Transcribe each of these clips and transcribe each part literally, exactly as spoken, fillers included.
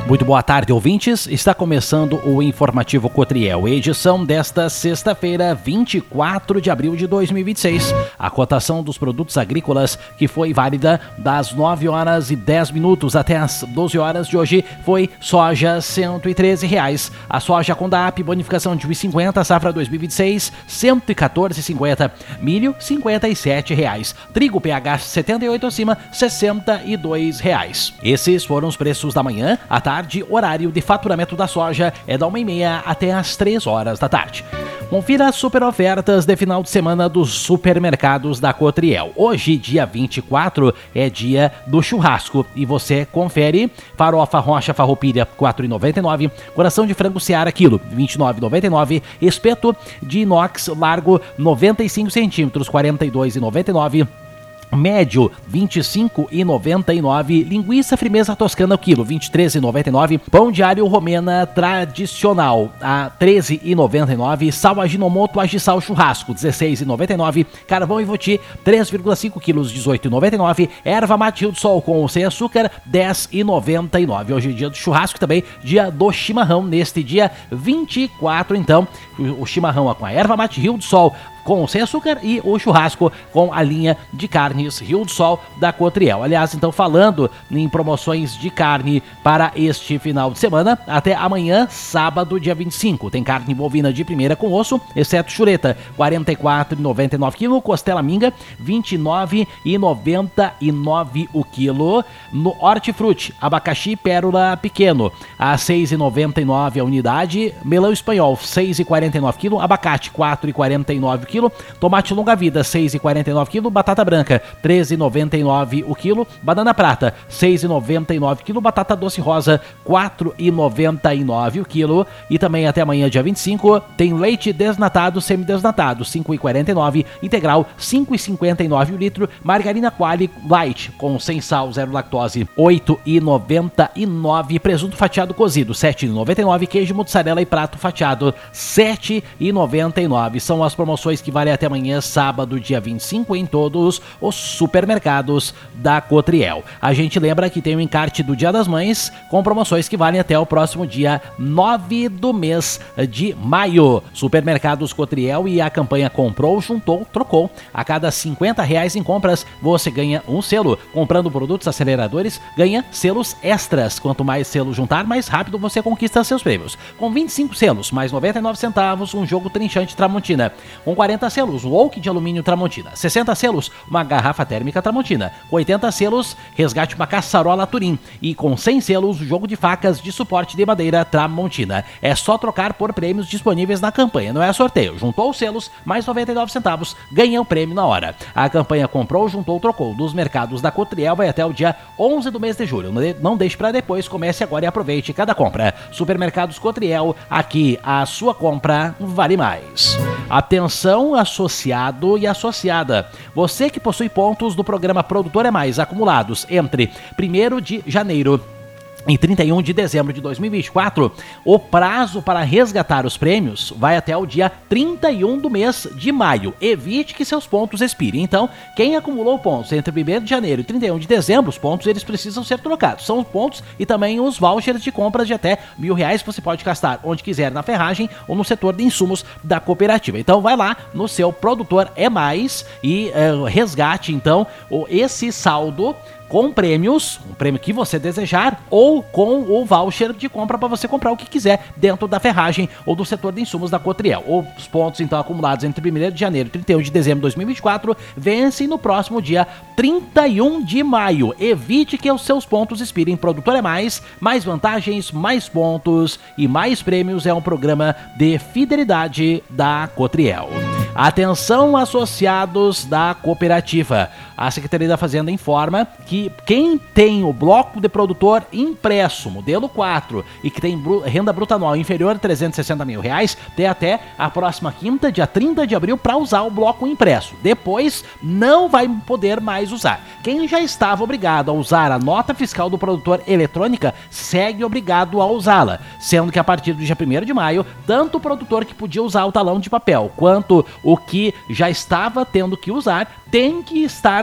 Muito boa tarde, ouvintes. Está começando o Informativo Cotriel, edição desta sexta-feira, vinte e quatro de abril de dois mil e vinte e seis. A cotação dos produtos agrícolas, que foi válida das nove horas e dez minutos até as doze horas de hoje, foi soja cento e treze reais. A soja Condap, bonificação de um real e cinquenta, safra dois mil e vinte e seis, cento e quatorze reais e cinquenta. Milho, cinquenta e sete reais. Trigo P H setenta e oito acima, sessenta e dois reais. Esses foram os preços da manhã. À tarde, horário de faturamento da soja é da uma e meia até as três horas da tarde. Confira as super ofertas de final de semana dos supermercados da Cotriel. Hoje, dia vinte e quatro, é dia do churrasco e você confere: farofa rocha farroupilha quatro reais e noventa e nove centavos, coração de frango Seara quilo vinte e nove reais e noventa e nove centavos, espeto de inox largo noventa e cinco centímetros quarenta e dois reais e noventa e nove centavos, médio vinte e cinco reais e noventa e nove centavos, linguiça frimeza toscana o quilo vinte e três reais e noventa e nove centavos, pão de alho romena tradicional a treze reais e noventa e nove centavos, sal aginomoto agisal churrasco dezesseis reais e noventa e nove centavos, carvão Ivoti três vírgula cinco quilos dezoito reais e noventa e nove centavos, erva mate Rio do Sol com ou sem açúcar dez reais e noventa e nove centavos. Hoje é dia do churrasco, também dia do chimarrão, neste dia vinte e quatro, então o chimarrão com a erva mate Rio do Sol com ou sem açúcar e o churrasco com a linha de carnes Rio do Sol da Cotriel. Aliás, então, falando em promoções de carne para este final de semana, até amanhã, sábado, dia vinte e cinco, tem carne bovina de primeira com osso, exceto chuleta, quarenta e quatro reais e noventa e nove centavos quilo, costela minga, vinte e nove reais e noventa e nove centavos o quilo, no hortifruti, abacaxi pérola pequeno, a seis reais e noventa e nove centavos a unidade, melão espanhol, seis reais e quarenta e nove centavos quilo, abacate, quatro reais e quarenta e nove centavos quilo, tomate longa vida, seis reais e quarenta e nove centavos quilo, batata branca, treze reais e noventa e nove centavos o quilo, banana prata, seis reais e noventa e nove centavos quilo, batata doce rosa, quatro reais e noventa e nove centavos o quilo, e também até amanhã, dia vinte e cinco, tem leite desnatado, semidesnatado, cinco reais e quarenta e nove centavos, integral, cinco reais e cinquenta e nove centavos o litro, margarina Quali Light, com sem sal, zero lactose, oito reais e noventa e nove centavos, presunto fatiado cozido, sete reais e noventa e nove centavos, queijo mozzarella e prato fatiado, sete reais e noventa e nove centavos. São as promoções que valem até amanhã, sábado, dia vinte e cinco, em todos os supermercados da Cotriel. A gente lembra que tem o encarte do Dia das Mães, com promoções que valem até o próximo dia nove do mês de maio. Supermercados Cotriel e a campanha Comprou, Juntou, Trocou. A cada cinquenta reais em compras, você ganha um selo. Comprando produtos aceleradores, ganha selos extras. Quanto mais selos juntar, mais rápido você conquista seus prêmios. Com vinte e cinco selos, mais noventa e nove centavos, um jogo trinchante Tramontina. Com quarenta selos, um Oak de alumínio Tramontina. sessenta selos, uma garrafa térmica Tramontina. Com oitenta selos, resgate uma caçarola Turim. E com cem selos, o jogo de facas de suporte de madeira Tramontina. É só trocar por prêmios disponíveis na campanha, não é sorteio. Juntou os selos, mais noventa e nove centavos, ganha o prêmio na hora. A campanha Comprou, Juntou, Trocou dos mercados da Cotriel vai até o dia onze do mês de julho. Não deixe para depois, comece agora e aproveite cada compra. Supermercados Cotriel, aqui a sua compra vale mais. Atenção, associado e associada. Você que possui pontos do programa Produtor é Mais acumulados entre primeiro de janeiro em trinta e um de dezembro de dois mil e vinte e quatro, o prazo para resgatar os prêmios vai até o dia trinta e um do mês de maio. Evite que seus pontos expirem. Então, quem acumulou pontos entre primeiro de janeiro e trinta e um de dezembro, os pontos eles precisam ser trocados. São os pontos e também os vouchers de compras de até mil reais que você pode gastar onde quiser na ferragem ou no setor de insumos da cooperativa. Então, vai lá no seu Produtor é Mais e uh, resgate, então, esse saldo com prêmios, um prêmio que você desejar, ou com o voucher de compra para você comprar o que quiser dentro da ferragem ou do setor de insumos da Cotriel. Os pontos, então, acumulados entre primeiro de janeiro e trinta e um de dezembro de dois mil e vinte e quatro vencem no próximo dia trinta e um de maio. Evite que os seus pontos expirem. Produtor é Mais, mais vantagens, mais pontos e mais prêmios. É um programa de fidelidade da Cotriel. Atenção, associados da cooperativa. A Secretaria da Fazenda informa que quem tem o bloco de produtor impresso, modelo quatro, e que tem bru- renda bruta anual inferior a trezentos e sessenta mil reais, tem até a próxima quinta, dia trinta de abril, para usar o bloco impresso. Depois, não vai poder mais usar. Quem já estava obrigado a usar a nota fiscal do produtor eletrônica, segue obrigado a usá-la, sendo que a partir do dia primeiro de maio, tanto o produtor que podia usar o talão de papel, quanto o que já estava tendo que usar, tem que estar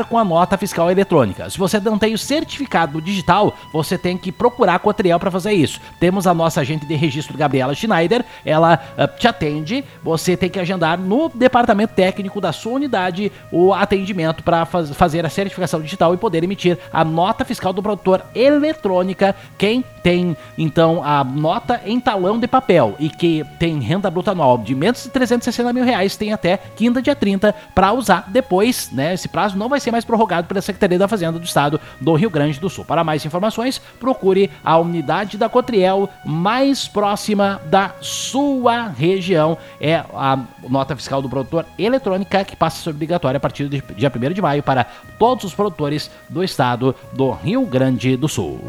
com a nota fiscal eletrônica. Se você não tem o certificado digital, você tem que procurar a Cotriel para fazer isso. Temos a nossa agente de registro, Gabriela Schneider, ela uh, te atende, você tem que agendar no departamento técnico da sua unidade o atendimento para faz, fazer a certificação digital e poder emitir a nota fiscal do produtor eletrônica. Quem tem, então, a nota em talão de papel e que tem renda bruta anual de menos de trezentos e sessenta mil reais, tem até quinta dia trinta para usar depois, né? Esse prazo não vai ser mais prorrogado pela Secretaria da Fazenda do Estado do Rio Grande do Sul. Para mais informações, procure a unidade da Cotriel mais próxima da sua região. É a nota fiscal do produtor eletrônica que passa a ser obrigatória a partir do dia primeiro de maio para todos os produtores do estado do Rio Grande do Sul.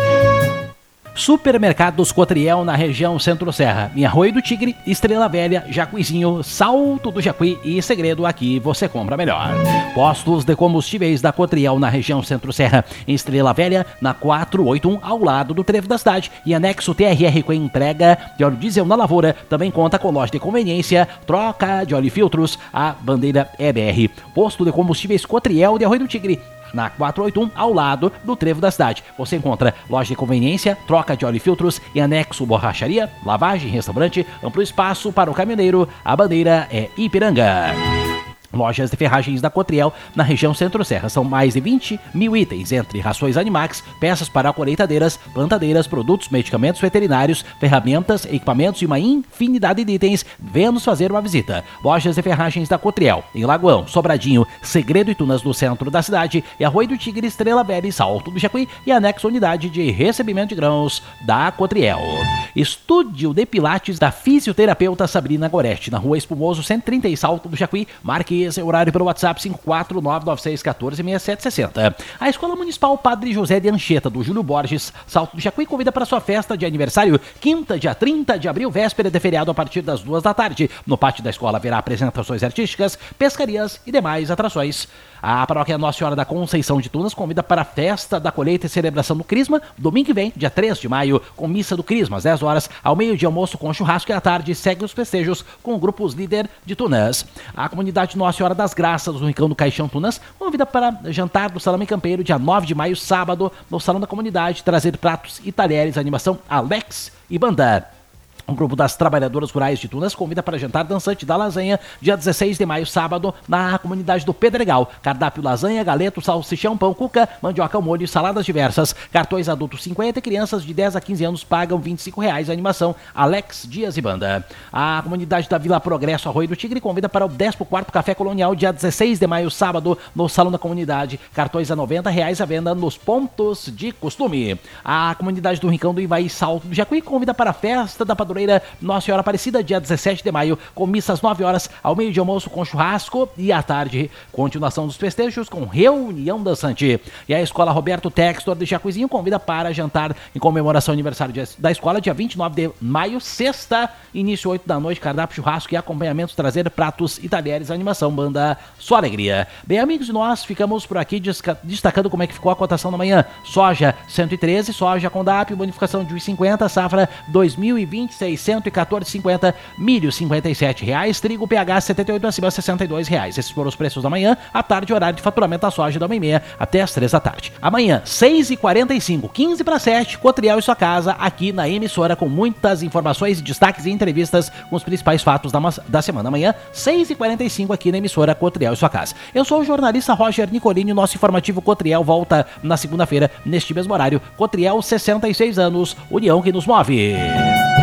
Supermercados Cotriel na região Centro-Serra, em Arroio do Tigre, Estrela Velha, Jacuizinho, Salto do Jacuí e Segredo, aqui você compra melhor. Postos de combustíveis da Cotriel na região Centro-Serra, em Estrela Velha, na quatrocentos e oitenta e um, ao lado do trevo da cidade, e anexo T R R com entrega de óleo diesel na Lavoura, também conta com loja de conveniência, troca de óleo e filtros, a bandeira E B R. Posto de combustíveis Cotriel de Arroio do Tigre, na quatrocentos e oitenta e um, ao lado do trevo da cidade. Você encontra loja de conveniência, troca de óleo e filtros e anexo borracharia, lavagem, restaurante, amplo espaço para o caminhoneiro. A bandeira é Ipiranga. Lojas de ferragens da Cotriel na região Centro-Serra. São mais de vinte mil itens, entre rações Animax, peças para colheitadeiras, plantadeiras, produtos, medicamentos veterinários, ferramentas, equipamentos e uma infinidade de itens. Venha-nos fazer uma visita. Lojas de ferragens da Cotriel, em Lagoão, Sobradinho, Segredo e Tunas, no centro da cidade, e Arroio do Tigre, Estrela Velha e Salto do Jacuí, e anexo unidade de recebimento de grãos da Cotriel. Estúdio de Pilates da fisioterapeuta Sabrina Goretti, na Rua Espumoso, cento e trinta, Salto do Jacuí. Marque esse horário pelo WhatsApp cinco quatro nove nove seis um quatro seis sete seis zero. A Escola Municipal Padre José de Anchieta, do Júlio Borges, Salto do Jacuí, convida para sua festa de aniversário, quinta, dia trinta de abril, véspera de feriado, a partir das duas da tarde. No pátio da escola haverá apresentações artísticas, pescarias e demais atrações. A paróquia Nossa Senhora da Conceição de Tunas convida para a festa da colheita e celebração do Crisma, domingo que vem, dia três de maio, com missa do Crisma, às dez horas, ao meio-dia almoço com churrasco, e à tarde segue os festejos com grupos líder de Tunas. A comunidade Nossa Senhora das Graças, do Rincão do Caixão Tunas, convida para jantar do Salame Campeiro, dia nove de maio, sábado, no Salão da Comunidade, trazer pratos e talheres, animação Alex e banda. Um grupo das trabalhadoras rurais de Tunas convida para jantar dançante da lasanha, dia dezesseis de maio, sábado, na comunidade do Pedregal. Cardápio lasanha, galeto, salsichão, pão, cuca, mandioca ao molho e saladas diversas. Cartões adultos cinquenta e crianças de dez a quinze anos pagam vinte e cinco reais. Animação Alex Dias e banda. A comunidade da Vila Progresso, Arroio do Tigre, convida para o décimo quarto Café Colonial, dia dezesseis de maio, sábado, no Salão da Comunidade. Cartões a noventa reais à venda nos pontos de costume. A comunidade do Rincão do Ivaí, Salto do Jacuí, convida para a festa da Padroeira Nossa Senhora Aparecida, dia dezessete de maio, com missa às nove horas, ao meio de almoço com churrasco, e à tarde, continuação dos festejos com reunião dançante. E a Escola Roberto Textor de Jacuizinho convida para jantar em comemoração ao aniversário da escola, dia vinte e nove de maio, sexta, início oito da noite, cardápio, churrasco e acompanhamentos, trazer pratos e talheres, animação, banda Só Alegria. Bem, amigos, nós ficamos por aqui destacando como é que ficou a cotação da manhã. Soja cento e treze, soja com D A P, bonificação de um real e cinquenta, safra dois mil e vinte, cento e quatorze reais e cinquenta centavos, milho cinquenta e sete reais, trigo P H setenta e oito acima sessenta e dois reais. Esses foram os preços da manhã. À tarde, horário de faturamento da soja da uma e meia até as três da tarde. Amanhã, seis e quarenta e cinco, quinze para sete, Cotriel e sua casa, aqui na emissora, com muitas informações, destaques e entrevistas com os principais fatos da, da semana. Amanhã, seis e quarenta e cinco, aqui na emissora Cotriel e sua casa. Eu sou o jornalista Roger Nicolini. Nosso informativo Cotriel volta na segunda-feira, neste mesmo horário. Cotriel, sessenta e seis anos, união que nos move.